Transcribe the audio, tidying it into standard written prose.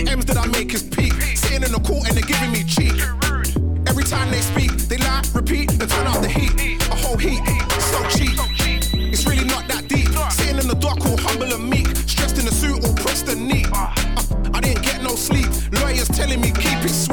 M's that I make is peak. Sitting in the court and they're giving me cheek. Every time they speak, they lie, repeat, and turn out the heat. A whole heat, so cheap. It's really not that deep. Sitting in the dark, all humble and meek. Stressed in the suit, all pressed and neat. I didn't get no sleep. Lawyers telling me keep it sweet.